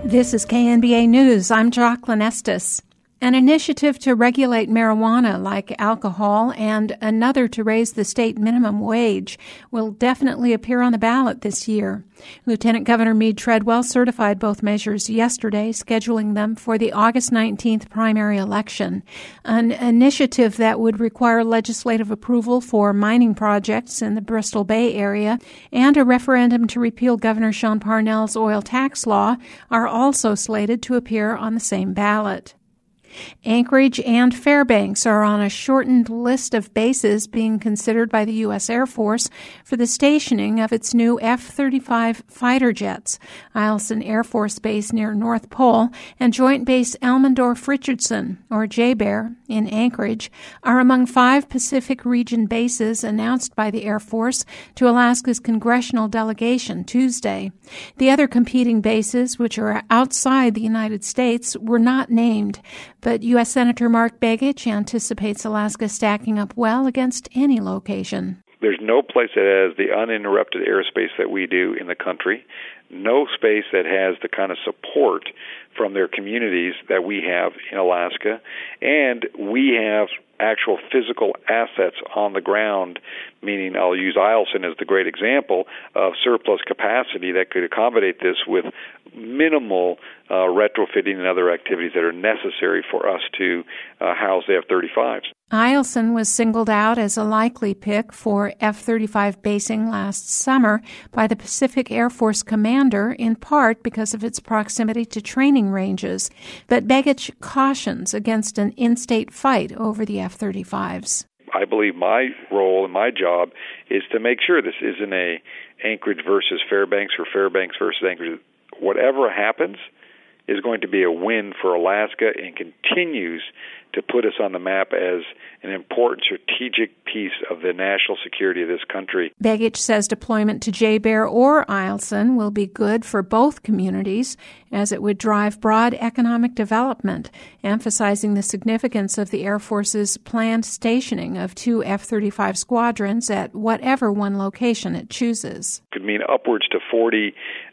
This is KNBA News. I'm Jocelyn Estes. An initiative to regulate marijuana like alcohol and another to raise the state minimum wage will definitely appear on the ballot this year. Lieutenant Governor Mead Treadwell certified both measures yesterday, scheduling them for the August 19th primary election. An initiative that would require legislative approval for mining projects in the Bristol Bay area and a referendum to repeal Governor Sean Parnell's oil tax law are also slated to appear on the same ballot. Anchorage and Fairbanks are on a shortened list of bases being considered by the U.S. Air Force for the stationing of its new F-35 fighter jets. Eielson Air Force Base near North Pole and Joint Base Elmendorf-Richardson, or JBER, in Anchorage, are among 5 Pacific Region bases announced by the Air Force to Alaska's congressional delegation Tuesday. The other competing bases, which are outside the United States, were not named, but U.S. Senator Mark Begich anticipates Alaska stacking up well against any location. There's no place that has the uninterrupted airspace that we do in the country, no space that has the kind of support from their communities that we have in Alaska, and we have actual physical assets on the ground, meaning I'll use Eielson as the great example of surplus capacity that could accommodate this with minimal retrofitting and other activities that are necessary for us to house the F-35s. Eielson was singled out as a likely pick for F-35 basing last summer by the Pacific Air Force commander, in part because of its proximity to training ranges. But Begich cautions against an in-state fight over the F-35s. I believe my role and my job is to make sure this isn't a Anchorage versus Fairbanks or Fairbanks versus Anchorage. Whatever happens is going to be a win for Alaska and continues to put us on the map as an important strategic piece of the national security of this country. Begich says deployment to JBER or Eielson will be good for both communities, as it would drive broad economic development, emphasizing the significance of the Air Force's planned stationing of 2 F-35 squadrons at whatever one location it chooses. Could mean upwards to 40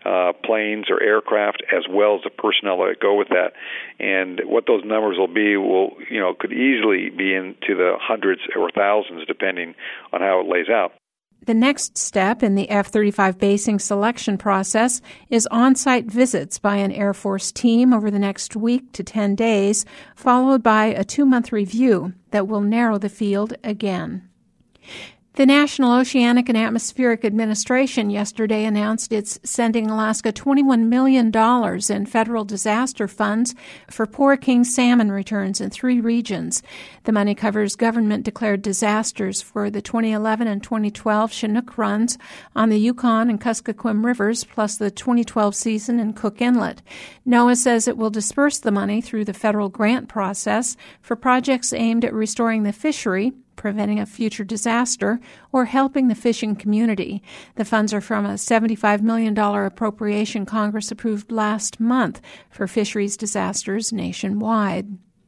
planes or aircraft, as well as the personnel that go with that. And what those numbers will be could easily be into the hundreds or thousands, depending on how it lays out. The next step in the F-35 basing selection process is on-site visits by an Air Force team over the next week to 10 days, followed by a 2-month review that will narrow the field again. The National Oceanic and Atmospheric Administration yesterday announced it's sending Alaska $21 million in federal disaster funds for poor king salmon returns in 3 regions. The money covers government-declared disasters for the 2011 and 2012 Chinook runs on the Yukon and Kuskokwim rivers, plus the 2012 season in Cook Inlet. NOAA says it will disperse the money through the federal grant process for projects aimed at restoring the fishery, preventing a future disaster, or helping the fishing community. The funds are from a $75 million appropriation Congress approved last month for fisheries disasters nationwide.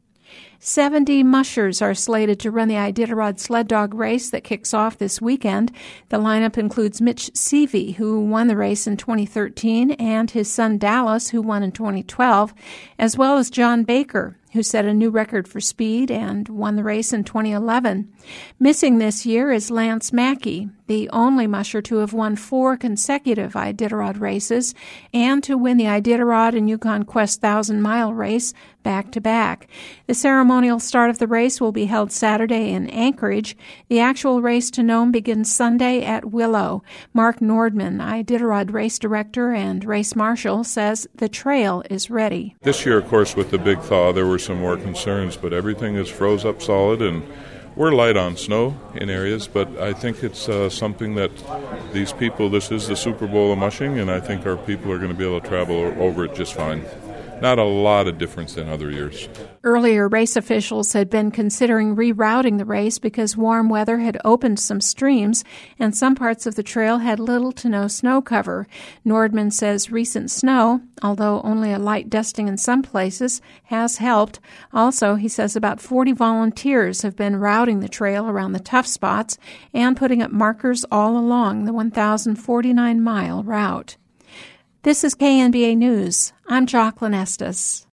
70 mushers are slated to run the Iditarod sled dog race that kicks off this weekend. The lineup includes Mitch Seavey, who won the race in 2013, and his son Dallas, who won in 2012, as well as John Baker, who set a new record for speed and won the race in 2011. Missing this year is Lance Mackey, the only musher to have won 4 consecutive Iditarod races and to win the Iditarod and Yukon Quest 1,000-mile race back-to-back. The ceremonial start of the race will be held Saturday in Anchorage. The actual race to Nome begins Sunday at Willow. Mark Nordman, Iditarod race director and race marshal, says the trail is ready. This year, of course, with the big thaw, there were some more concerns, but everything is froze up solid, and we're light on snow in areas, but I think it's something that these people, this is the Super Bowl of mushing, and I think our people are going to be able to travel over it just fine. Not a lot of difference than other years. Earlier, race officials had been considering rerouting the race because warm weather had opened some streams and some parts of the trail had little to no snow cover. Nordman says recent snow, although only a light dusting in some places, has helped. Also, he says about 40 volunteers have been routing the trail around the tough spots and putting up markers all along the 1,049-mile route. This is KNBA News. I'm Jocelyn Estes.